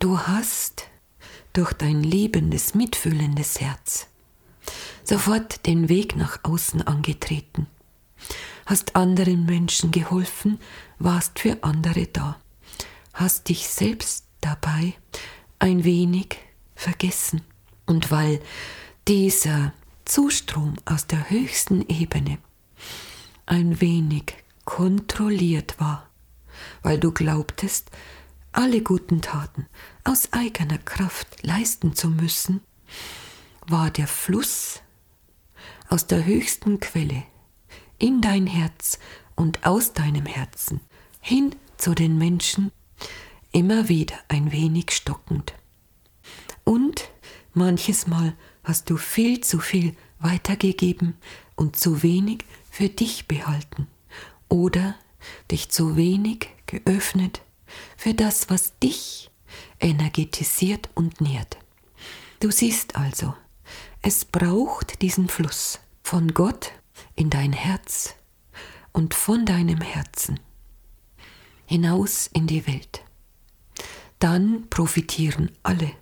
Du hast durch dein liebendes, mitfühlendes Herz sofort den Weg nach außen angetreten, hast anderen Menschen geholfen, warst für andere da, hast dich selbst dabei ein wenig vergessen. Und weil dieser Zustrom aus der höchsten Ebene ein wenig kontrolliert war, weil du glaubtest, alle guten Taten aus eigener Kraft leisten zu müssen, war der Fluss aus der höchsten Quelle in dein Herz und aus deinem Herzen hin zu den Menschen immer wieder ein wenig stockend. Und manches Mal hast du viel zu viel weitergegeben und zu wenig für dich behalten oder dich zu wenig geöffnet für das, was dich energetisiert und nährt. Du siehst also, es braucht diesen Fluss von Gott in dein Herz und von deinem Herzen hinaus in die Welt. Dann profitieren alle.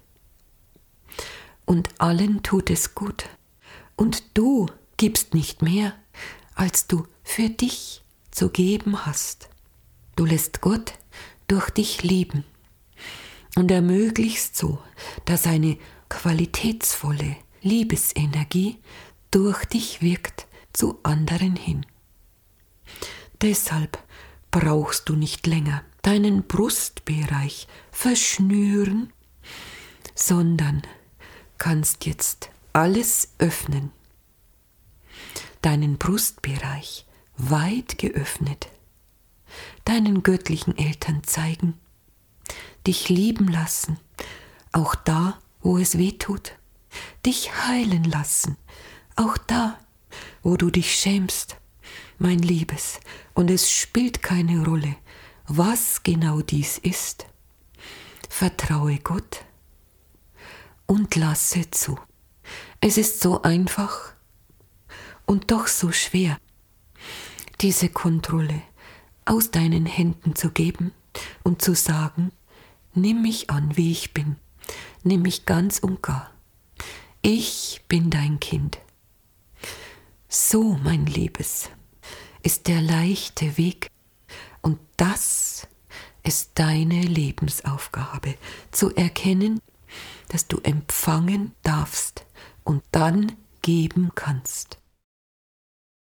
Und allen tut es gut. Und du gibst nicht mehr, als du für dich zu geben hast. Du lässt Gott durch dich lieben und ermöglichst so, dass eine qualitätsvolle Liebesenergie durch dich wirkt zu anderen hin. Deshalb brauchst du nicht länger deinen Brustbereich verschnüren, sondern kannst jetzt alles öffnen. Deinen Brustbereich weit geöffnet, deinen göttlichen Eltern zeigen, dich lieben lassen, auch da, wo es weh tut, dich heilen lassen, auch da, wo du dich schämst, mein Liebes, und es spielt keine Rolle, was genau dies ist. Vertraue Gott und lasse zu. Es ist so einfach und doch so schwer, diese Kontrolle aus deinen Händen zu geben und zu sagen, nimm mich an, wie ich bin, nimm mich ganz und gar. Ich bin dein Kind. So, mein Liebes, ist der leichte Weg und das ist deine Lebensaufgabe, zu erkennen, dass du empfangen darfst und dann geben kannst.